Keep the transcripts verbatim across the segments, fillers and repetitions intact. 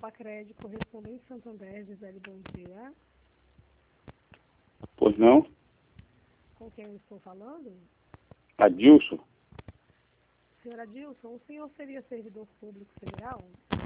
Facred, correspondente Santander, Gisele, bom dia. Pois não? Com quem eu estou falando? Adilson? Senhora Adilson, o senhor seria servidor público federal?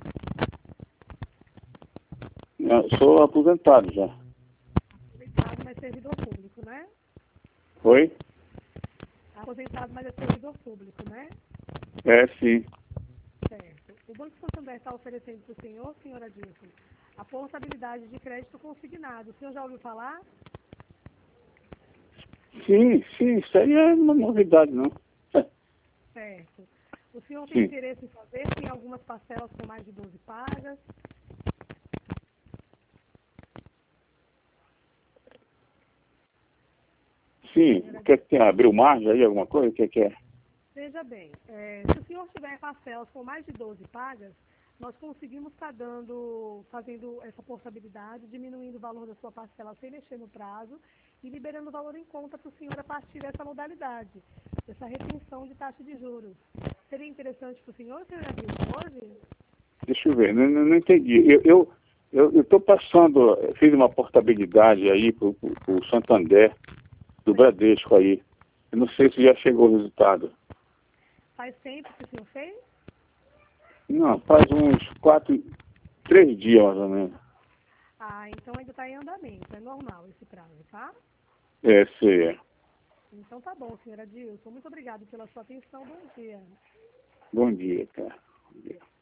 Eu sou aposentado já. Aposentado, mas servidor público, né? Oi? Aposentado, mas é servidor público, né? É, sim. Certo. O Banco Santander está oferecendo para o senhor, senhora Adilson, a portabilidade de crédito consignado. O senhor já ouviu falar? Sim, sim, isso aí é uma novidade, não. Certo. O senhor tem Sim. interesse em fazer? Tem algumas parcelas com mais de doze pagas? Sim, quer que tenha abriu margem aí, alguma coisa? O que que é? Veja bem, é, se o senhor tiver parcelas com mais de doze pagas, nós conseguimos estar dando, fazendo essa portabilidade, diminuindo o valor da sua parcela sem mexer no prazo e liberando o valor em conta para o senhor a partir dessa modalidade, dessa retenção de taxa de juros. Seria interessante para o senhor, senhor Adilson, hoje? Deixa eu ver, não, não, não entendi. Eu eu eu estou passando, fiz uma portabilidade aí para o Santander, do Bradesco aí. Eu não sei se já chegou o resultado. Faz tempo que o senhor fez? Não, faz uns quatro, três dias mais ou menos. Ah, então ainda está em andamento, é normal esse prazo, tá? É, sei, é. Então tá bom, senhora Adilson. Muito obrigada pela sua atenção. Bom dia. Bom dia, cara. Bom dia.